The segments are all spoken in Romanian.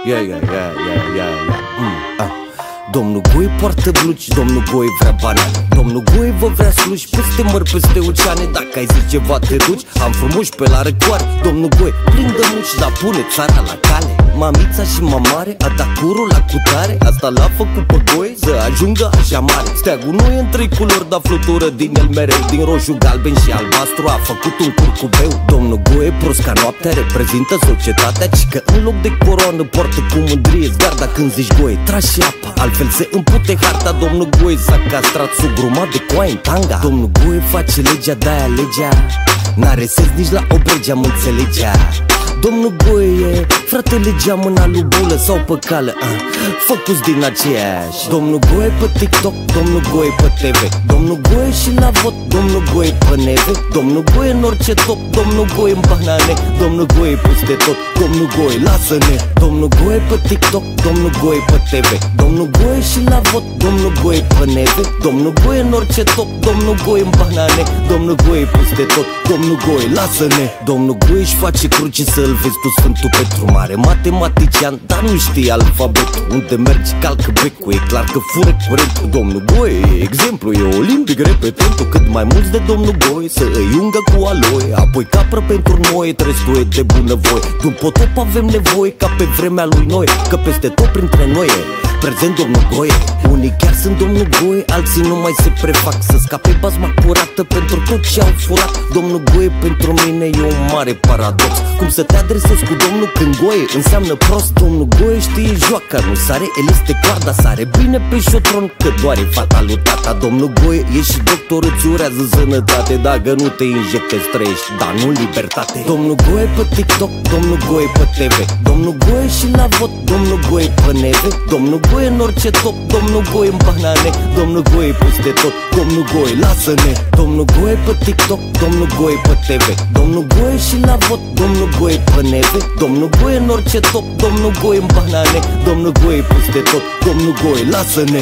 Domnul Goe poartă blugi, domnul Goe vrea banane, domnul Goe vă vrea sluși, peste mări, peste oceane. Dacă ai zice ceva te duci, am frumuși pe la răcoare. Domnul Goe plin de muci, dar pune țara la cale. Mamița și mamare a dat curul la cutare, asta l-a făcut pe Goe să ajungă așa mare. Steagul nu e în trei culori, dar flutură din el mereu. Din roșu, galben și albastru a făcut un curcubeu. Domnul Goe prost ca noaptea reprezintă societatea, ci că în loc de coroană poartă cu mândrie zgarda. Când zici Goe, tragi și apa, altfel se împute harta. Domnul Goe s-a castrat sub grumad de coaie în tanga. Domnul Goe face legea, de-aia legea n-are sens nici la obregea, mă înțelegea. Domnul Goe e fratele geamâna lui Bulă sau pe cală, focus din aceeași. Domnul Goe pe TikTok, domnul Goe pe TV, domnul Goe și la vot, domnul Goe pe neve, domnul Goe în orice top, domnul Goe în banane, domnul Goe peste tot, domnul Goe lasă-ne. Domnul Goe pe TikTok, domnul Goe pe TV, domnul Goe și la vot, domnul Goe pe neve, domnul Goe în orice top, domnul Goe în banane, domnul Goe peste tot, domnul Goe lasă-ne. Domnul Goe își face cruci să-l vezi tu Sfântul Petru, mare matematician, dar nu știe alfabetul. Unde mergi calcă becul, e clar că fură curentul. Domnul Goe e exemplu, e olimpic repetentul. Cât mai mulți de domnul Goe să îi ungă cu aloe, apoi capră pentru noi, trestuie de bunăvoie. După potop avem nevoie ca pe vremea lui Noe, că peste tot printre noi e prezent domnul Goe. Unii chiar sunt domnul Goe, alții nu mai se prefac să scape bazma curată pentru tot ce au furat. Domnul Goe pentru mine e un mare paradox. Cum să te adresezi cu domnul când Goe înseamnă prost? Domnul Goe știe joaca, nu sare, el este coarda, sare bine pe șotron că doare fata lui tata. Domnul Goe e și doctor, îți urează sănătate, dacă nu te injectezi trăiești, dar nu libertate. Domnul Goe pe TikTok, domnul Goe pe TV, domnul Goe și la vot, domnul Goe pe neve, domnul Goe în orice top, domnul Goe în banane, domnul Goe peste tot, domnul Goe lasă-ne. Domnul Goe pe TikTok, domnul Goe pe TV, domnul Goe și la vot, domnul Goe pe neve, domnul Goe în orice top, domnul Goe în banane, domnul Goe peste tot, domnul Goe lasă-ne.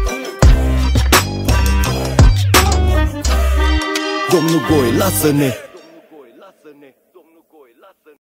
Domnul Goe lasă-ne.